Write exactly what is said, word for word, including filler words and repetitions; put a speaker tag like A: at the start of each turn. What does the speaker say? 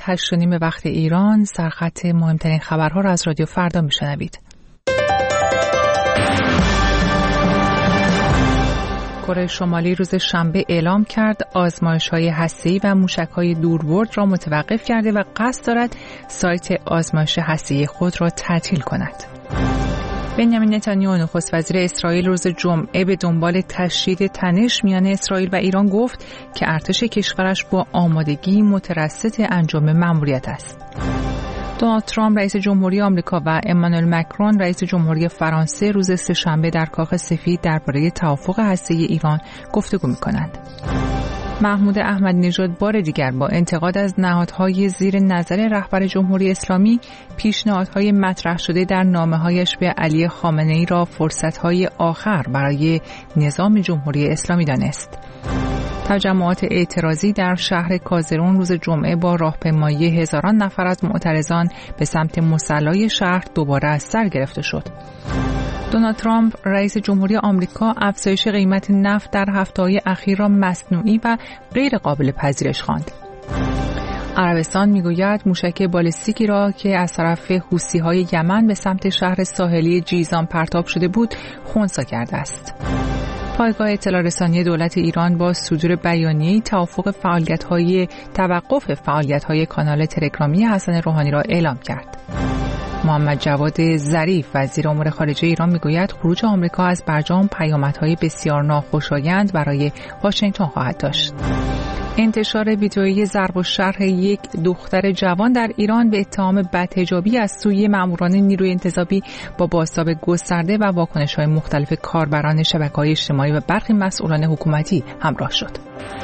A: هشت و نیم وقت ایران سرخط مهمترین خبرها را از رادیو فردا میشنوید. کره شمالی روز شنبه اعلام کرد آزمایش‌های هسته‌ای و موشک‌های دوربرد را متوقف کرده و قصد دارد سایت آزمایش هسته‌ای خود را تعطیل کند. بنیامین نتانیاهو نخست وزیر اسرائیل روز جمعه به دنبال تشدید تنش میان اسرائیل و ایران گفت که ارتش کشورش با آمادگی مترصد انجام مأموریت است. دونالد ترامپ رئیس جمهوری آمریکا و امانوئل مکرون رئیس جمهوری فرانسه روز سه‌شنبه در کاخ سفید درباره توافق هسته‌ای ایران گفتگو می‌کنند. محمود احمدی نژاد بار دیگر با انتقاد از نهادهای زیر نظر رهبر جمهوری اسلامی پیشنهادهای مطرح شده در نامه‌هایش به علی خامنه‌ای را فرصت‌های آخر برای نظام جمهوری اسلامی دانست. تجمعات اعتراضی در شهر کازرون روز جمعه با راهپیمایی هزاران نفر از معترضان به سمت مصلی شهر دوباره از سر گرفته شد. دونالد ترامپ رئیس جمهوری آمریکا افزایش قیمت نفت در هفته‌های اخیر را مصنوعی و غیر قابل پذیرش خواند. عربستان میگوید موشک بالستیکی را که از طرف حوثی‌های یمن به سمت شهر ساحلی جیزان پرتاب شده بود خنثی کرده است. پایگاه اطلاع رسانی دولت ایران با صدور بیانیه‌ای توافق فعالیت‌های توقف فعالیت‌های کانال تلگرامی حسن روحانی را اعلام کرد. محمد جواد ظریف وزیر امور خارجه ایران میگوید خروج آمریکا از برجام پیامدهای بسیار ناخوشایند برای واشنگتن خواهد داشت. انتشار ویدئویی ضرب و شرح یک دختر جوان در ایران به اتهام بدحجابی از سوی ماموران نیروی انتظامی با بازتاب گسترده و واکنش‌های مختلف کاربران شبکه‌های اجتماعی و برخی مسئولان حکومتی همراه شد.